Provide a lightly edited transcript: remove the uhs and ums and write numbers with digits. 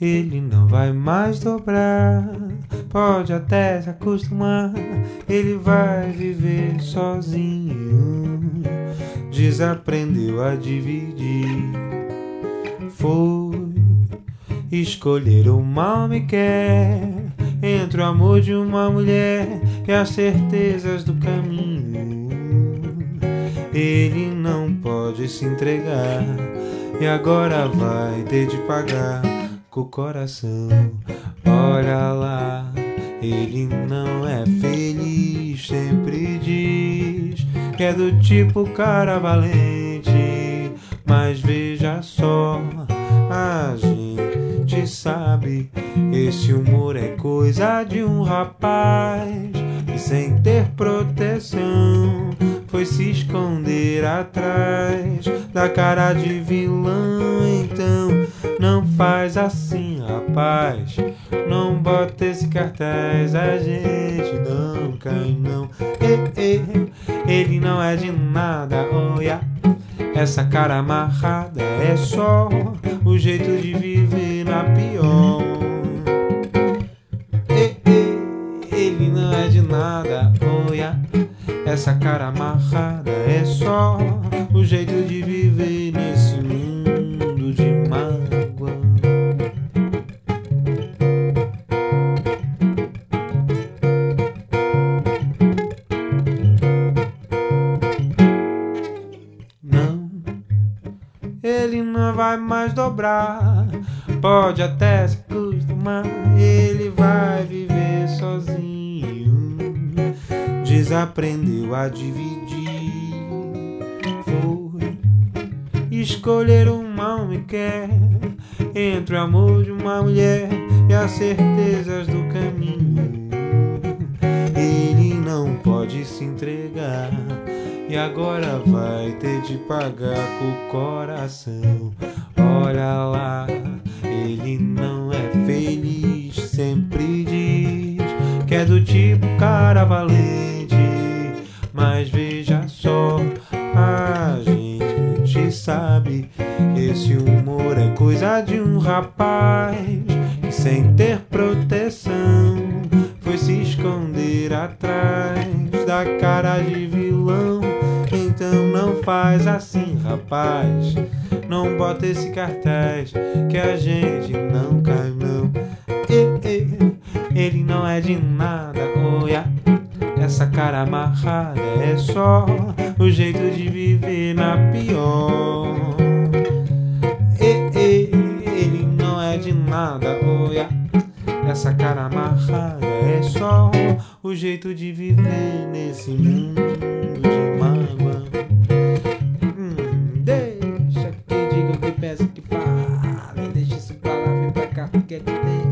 ele não vai mais dobrar. Pode até se acostumar, ele vai viver sozinho. Desaprendeu a dividir. Foi escolher o mal me quer, entre o amor de uma mulher e as certezas do caminho. Ele não pode se entregar e agora vai ter de pagar com o coração. Olha lá, ele não é feliz, sempre diz que é do tipo cara valente. Mas veja só, a gente sabe, esse humor é coisa de um rapaz que sem ter proteção foi se esconder atrás da cara de vilão. Então não faz assim, rapaz, não bota esse cartaz, a gente não cai não. Ele não é de nada, olha, essa cara amarrada é só o jeito de viver na pior. Ele não é de nada, olha, essa cara amarrada é só o jeito de viver nesse mundo de mágoa. Não, ele não vai mais dobrar. Pode até se acostumar, ele vai viver sozinho. Desaprendeu a dividir. Foi escolher o mal me quer, entre o amor de uma mulher e as certezas do caminho. Ele não pode se entregar e agora vai ter de pagar com o coração. Olha lá, ele não é feliz, sempre diz que é do tipo cara valente. Mas veja só, a gente sabe, esse humor é coisa de um rapaz que sem ter proteção foi se esconder atrás da cara de vilão. Então não faz assim, rapaz, não bota esse cartaz que a gente não cai não. Ele não é de nada, olha, essa cara amarrada é só o jeito de viver na pior. Ele não é de nada, olha, essa cara amarrada é só o jeito de viver nesse mundo de mágoa. Deixa que diga o que pensa, que fala, deixa isso pra lá, vem pra cá, porque aqui tem